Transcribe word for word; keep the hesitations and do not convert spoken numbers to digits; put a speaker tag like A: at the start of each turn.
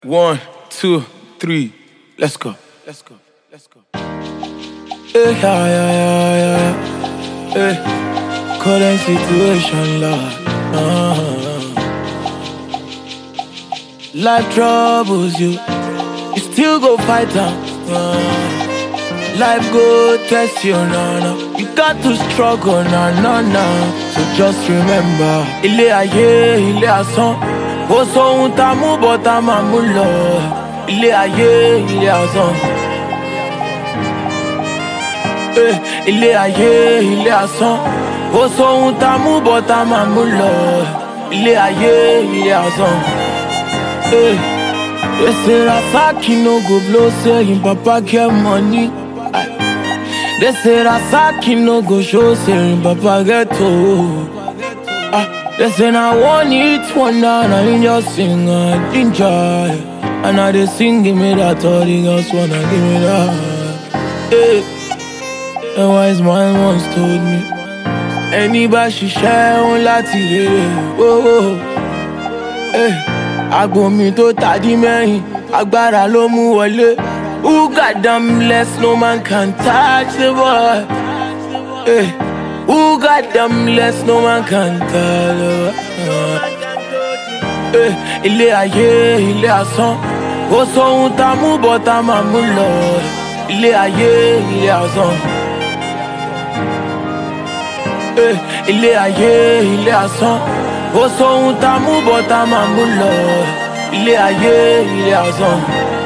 A: One, two, three, let's go. Let's go. Let's go. Hey, yeah, yeah, yeah, yeah. Hey, current situation, Lord. Uh-huh. Life troubles you, you still go fight them. Uh, life go test you, no, no. You got to struggle, no, no, no. So just remember, ilé ayé, ilé asán. Ó sóhun tá mú bọ́ tá máa mú lọ. Ilé ayé, ilé asán. Eh, ilé ayé, ilé asán. Ó sóhun tá mú bọ́ tá máa mú lọ. Ilé ayé, ilé asán. Eh, they say Rasaki no go blow, say him papa get money. Aye. They say Rasaki no go show, say him papa get old. Ah, they say now one hit wonder, and I just sing and enjoy. And now they sing, give me that, all the girls wanna give me that. Hey, a wise man once told me, anybody she share on láti rere. Oh, oh. Hey, agbo mi tó tàdí mẹ́yìn, agbára ló mú wọlé. Who got them blessed, no man can touch the boy. Hey, who got them blessed, no man can touch the boy. Hey, ilé ayé, ilé asán. Ó sóhun tá mú bọ́ tá máa mú lọ. Ilé ayé, ilé asán. Hey, ilé ayé, ilé asán. Ó sóhun tá mú bọ́ tá máa mú lọ. Ilé ayé, ilé asán.